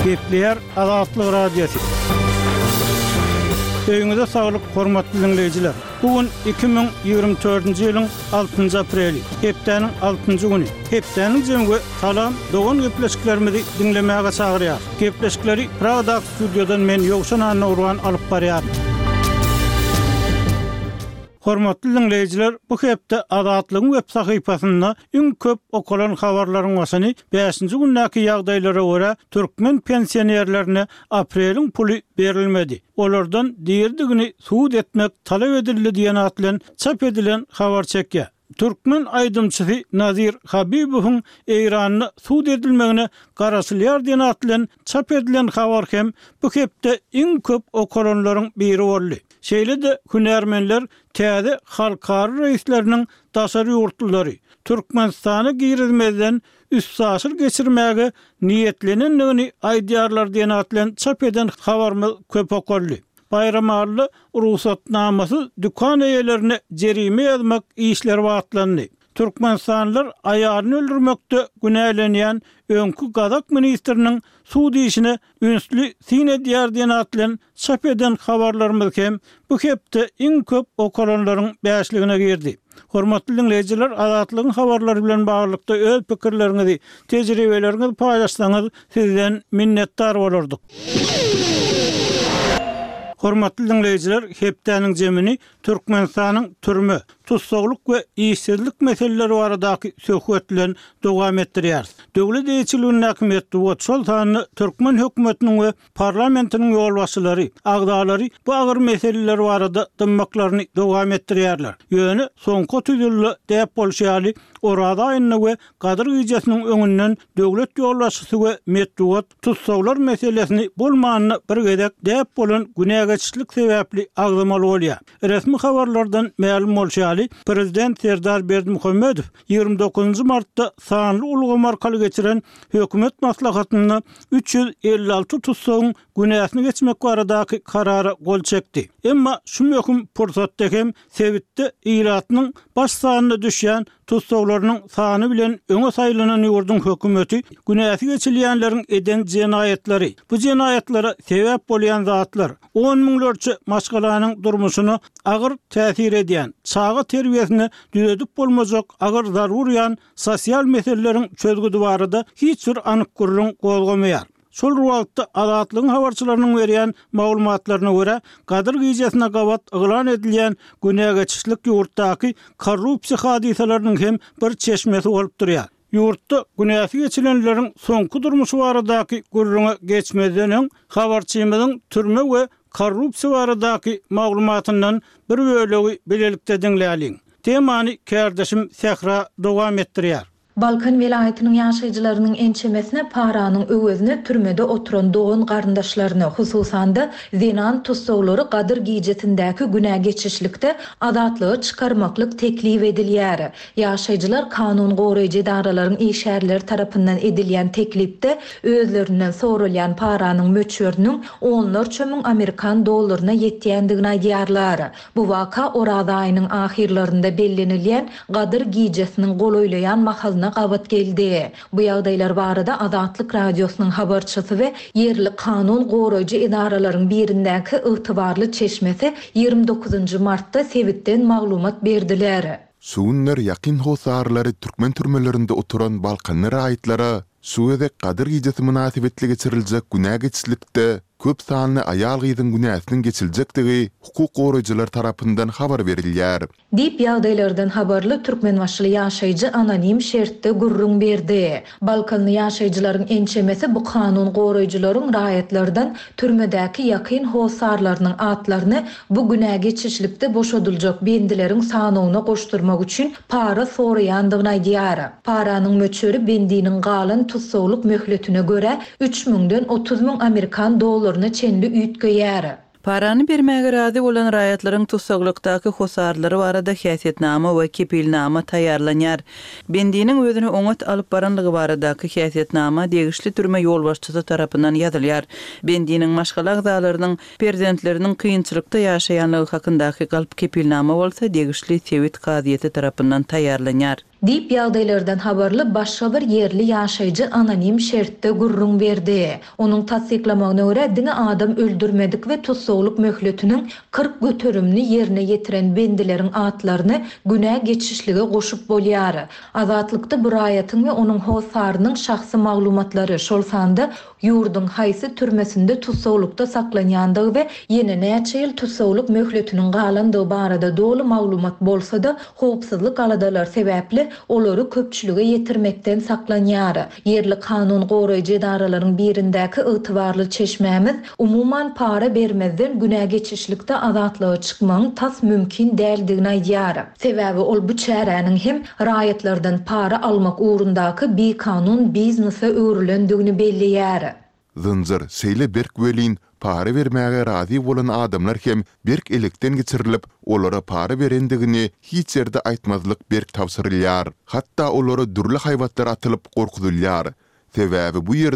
Gepleyer Azatlyk Radiosu. Öýüňize saglyk, hormatly dinleýijiler. Bugün 2024-nji ýylyň 6-njy apreli, hepdeniň 6-njy güni. Hepdeniň jemge salam, dogan gepleşiklerimizi dinlemäge çagyrýar. Gepleşikleri Pragda studiodan men Ýogşan Anurwan alyp barýar. Hormatly dinleýijiler, bu hepde Azatlygyň web sahypasynda iň köp okulan habarlaryň başyny 5-nji günnäki ýagdaýlara görä türkmen pensionerlerine apreliň puly berilmedi. Olardan diýerdigini suud etmek talap edildi diýen atlan çap edilen habar çekýär. Türkmen aýdymçysy Nazir Habibowyň Eýranyny suud edilmegine garaşylýar diýen atlan çap edilen habar hem bu hepde iň köp okulanlaryň biri boldy. Şeýle-de hünärmenler täze halkary reisleriniň daşary ýurtlary Türkmenistana girizmeden üstsaşyl geçirmäge niýetlenenligini aýdýarlar diýen atlan çap eden habarmy köp okuldy. Bayramally ruhsatnamasy dükkan eýelerine jerime ýazmak işleri wagtlandy. Türkmenistanlylar aýaryny öldürmekde günälenýän öňkü gazak ministriniň suud işine ünsli sine diýär diýen atlan çap eden habarlarymyz hem bu hepde iň köp okulanlaryň bäşligine girdi. Hormatly dinleýijiler, Azatlygyň habarlary bilen baglykda öz pikirleriňizi, tejribeleriňizi paýlaşsaňyz sizden minnetdar bolardyk. Hormatly dinleýijiler, hepdeniň jemini Türkmenistanyň türme, tutsaglyk we işsizlik meseleleri baradaky söhbetler dowam etdirýär. Döwlet eýçiliginiň häkimetli Wotşol sanyny Türkmen hökümetiniň we parlamentiniň ýolbaşçylary, agdalary bu agyr meseleler barada dymmaklaryny dowam etdirýärler. Ýöne soňky tüýdürli däp bolýaly orada aýyny we gadyr gijesiniň öňünden döwlet ýolbaşçysy we metduat tutsaglar meselesini bolmanyny bir gedek däp bolan günägeçlik sebäpli agzamaly bolýar. Resmi habarlardan ma'lum bolýaly, Prezident Serdar Berdimuhammedow 29 martda sanly ulgamy arkaly geçiren hökümet maslahatyny 356 tutsagyň günäsini geçmek baradaky karara gol çekdi. Emma şu möhüm pursatda hem Sewitde ýylatynyň baş sanyna düşýän tutsaglarynyň sany bilen öňe saýlanan ýurdun hökümeti günäsi geçilýänleriň eden jenaýetleri, bu jenaýetlere sebäp bolýan zatlar 10 miňlerçe maşgalanyň durmuşyny agyr täsir edýän, çağa terbiýesini düzedip bolmajak agyr zarurýan sosial meseleleriň çözgüdi barada hiç bir anyk gurrun gozgamaýar. Şol wagtda Azatlygyň habarçylarynyň berýän maglumatlaryna görä, gadyr gijesine gawat yglan edilýän günägeçlik ýurtdaky korrupsiýa hadisalarynyň hem bir çeşmesi bolup durýar. Ýurtda günäsi geçilenleriň soňky durmuşy baradaky gurruna geçmeden habarçymyzyň türme we korrupsiýa baradaky maglumatyndan bir bölegi bilelikde dinläliň. Temany kärdeşim Sehra dowam etdirýär. Balkan vilayatynyň ýaşaýjylarynyň ençemesine paranyň öwezine türmede oturan dogan garyndaşlaryny, hususanda zinan tutsaglary gadyr gijetindäki günä geçişlikde azatlygy çykarmaklyk teklip edilýär. Ýaşaýjylar kanun goraýjy idaralaryň işgärleri tarapyndan edilýän teklipde özlerinden sorulýan paranyň möçberiniň onlarça miň Amerikan dollaryna ýetýändigini aýdýarlar. Bu waka orada aýynyň ahirlerinde bellenilýän gadyr gijesiniň golaýlayan mahalyna gabat geldi. Bu ýagdaýlar barada Azatlyk radiosynyň habarçysy we yerli kanun goraýjy idaralaryň birindäki ygtybarly çeşmesi 29 martda Sewitden maglumat berdiler. Suunlar ýakyn hosarlary türkmen türmelerinde oturan Balkanlar aýtlara Suwede gadyr gijesi münasibetli geçiriljek günägeçlikde köp sanly aýal gyzyň günäsiniň geçiljekdigi hukuk goraýjylar tarapyndan habar berilýär. Dip ýagdaýlardan habarly türkmen başly ýaşaýjy anonim şertde gurrun berdi. Balkanly ýaşaýjylaryň ençemesi bu kanun goraýjylaryň raýatlardan türmedäki ýakyn hosarlarynyň atlaryny bu günä geçişlikde boşadyljak bendileriň sanawyna goşdurmak üçin para soraýandygyny aýdýar. Paranyň möçberi bendiniň galan tutsaglyk möhletine göre 3000-den 30.000 Amerikan dollaryny çenli üýtgeýär. Parany bermäge razy bolan raýatlaryň tutsaglykdaky hosarlary barada häsiýetnama we kepilnama taýýarlanýar. Bendiniň özüne oňat alyp baranlygy baradaky häsiýetnama degişli türme ýolbaşçysy tarapyndan ýazylýar. Bendiniň maşgala agzalarynyň prezidentleriniň kynçylykda ýaşaýanlygy hakyndaky galyp kepilnama bolsa degişli Sewit gaziýeti tarapyndan taýýarlanýar. Dip ýagdaýlardan habarly başga bir yerli ýaşaýjy anonim şertde gurrun berdi. Onuň tasdiklamagyna görä diňe adam öldürmedik we tutsawlyk möhletiniň 40 götürümni ýerine ýetiren bendileriň atlaryny günä geçişlige goşup bolýar. Azatlykda bir aýatyň we onuň hosarynyň şahsy maglumatlary şol sanda ýurdun haýsy türmesinde tutsawlykda saklanýandygy we ýene näçe ýyl tutsawlyk möhletiniň galandygy barada dolu maglumat bolsa-da howpsuzlyk aladalar sebäpli olary köpçülüge ýetirmekden saklanýar. Yerli kanun goraýjy idaralaryň birindäki ýytybarly çeşmämiz umuman para bermezden günä geçişlikde azatlyğa çykmagyň tas mümkin däldigini aýdýar. Sebäbi ol bu çäräniň hem raýatlardan para almak uğrundaky bir kanun biznese öwrülendigini belliýär. Zınjyr seýle berk welin para vermäge razy bolan adamlar hem berk elekden geçirilip olara para berendigini hiç ýerde aýtmazlyk berk tawsyrylýar. Hatda olara durly haýwatlar atylyp gorkudylýar. Sebäbi bu ýerde